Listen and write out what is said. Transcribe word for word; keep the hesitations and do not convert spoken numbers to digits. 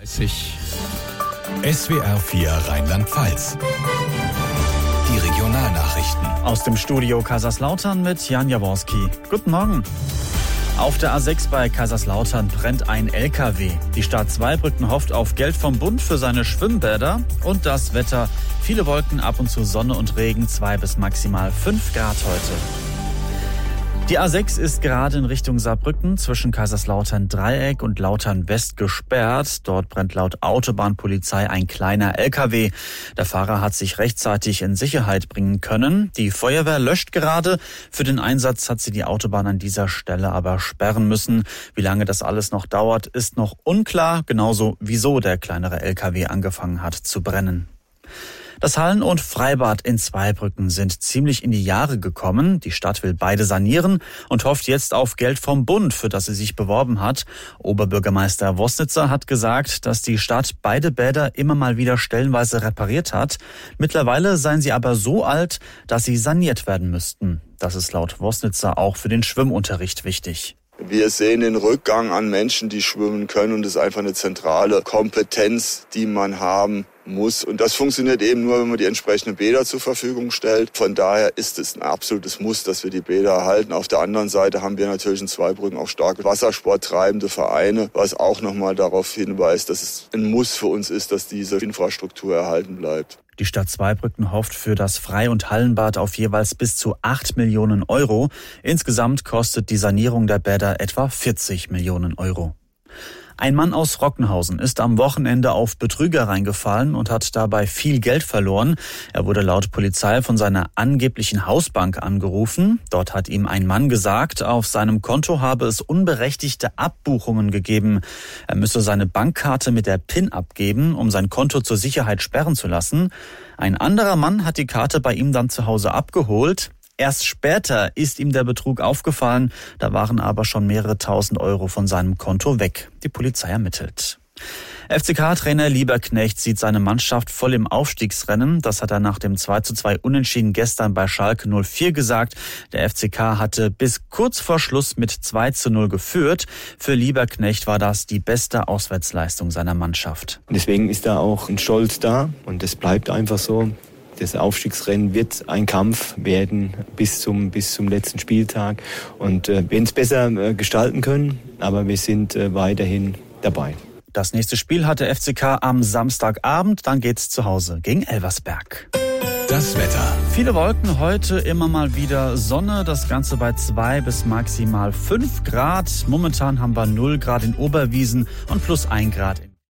dreißig S W R vier Rheinland-Pfalz. Die Regionalnachrichten. Aus dem Studio Kaiserslautern mit Jan Jaworski. Guten Morgen. Auf der A sechs bei Kaiserslautern brennt ein L K W. Die Stadt Zweibrücken hofft auf Geld vom Bund für seine Schwimmbäder. Und das Wetter: viele Wolken, ab und zu Sonne und Regen, zwei bis maximal fünf Grad heute. Die A sechs ist gerade in Richtung Saarbrücken zwischen Kaiserslautern-Dreieck und Lautern-West gesperrt. Dort brennt laut Autobahnpolizei ein kleiner L K W. Der Fahrer hat sich rechtzeitig in Sicherheit bringen können. Die Feuerwehr löscht gerade. Für den Einsatz hat sie die Autobahn an dieser Stelle aber sperren müssen. Wie lange das alles noch dauert, ist noch unklar. Genauso wieso der kleinere L K W angefangen hat zu brennen. Das Hallen- und Freibad in Zweibrücken sind ziemlich in die Jahre gekommen. Die Stadt will beide sanieren und hofft jetzt auf Geld vom Bund, für das sie sich beworben hat. Oberbürgermeister Wosnitzer hat gesagt, dass die Stadt beide Bäder immer mal wieder stellenweise repariert hat. Mittlerweile seien sie aber so alt, dass sie saniert werden müssten. Das ist laut Wosnitzer auch für den Schwimmunterricht wichtig. Wir sehen den Rückgang an Menschen, die schwimmen können, und das ist einfach eine zentrale Kompetenz, die man haben muss. Und das funktioniert eben nur, wenn man die entsprechenden Bäder zur Verfügung stellt. Von daher ist es ein absolutes Muss, dass wir die Bäder erhalten. Auf der anderen Seite haben wir natürlich in Zweibrücken auch starke wassersporttreibende Vereine, was auch nochmal darauf hinweist, dass es ein Muss für uns ist, dass diese Infrastruktur erhalten bleibt. Die Stadt Zweibrücken hofft für das Frei- und Hallenbad auf jeweils bis zu acht Millionen Euro. Insgesamt kostet die Sanierung der Bäder etwa vierzig Millionen Euro. Ein Mann aus Rockenhausen ist am Wochenende auf Betrüger reingefallen und hat dabei viel Geld verloren. Er wurde laut Polizei von seiner angeblichen Hausbank angerufen. Dort hat ihm ein Mann gesagt, auf seinem Konto habe es unberechtigte Abbuchungen gegeben. Er müsse seine Bankkarte mit der PIN abgeben, um sein Konto zur Sicherheit sperren zu lassen. Ein anderer Mann hat die Karte bei ihm dann zu Hause abgeholt. Erst später ist ihm der Betrug aufgefallen, da waren aber schon mehrere tausend Euro von seinem Konto weg. Die Polizei ermittelt. F C K-Trainer Lieberknecht sieht seine Mannschaft voll im Aufstiegsrennen. Das hat er nach dem zwei zu zwei Unentschieden gestern bei Schalke null vier gesagt. Der F C K hatte bis kurz vor Schluss mit zwei zu null geführt. Für Lieberknecht war das die beste Auswärtsleistung seiner Mannschaft. Deswegen ist da auch ein Stolz da und es bleibt einfach so. Das Aufstiegsrennen wird ein Kampf werden bis zum, bis zum letzten Spieltag. Und äh, wir werden es besser äh, gestalten können, aber wir sind äh, weiterhin dabei. Das nächste Spiel hat der F C K am Samstagabend. Dann geht's zu Hause gegen Elversberg. Das Wetter. Viele Wolken, heute immer mal wieder Sonne. Das Ganze bei zwei bis maximal fünf Grad. Momentan haben wir null Grad in Oberwiesen und plus ein Grad in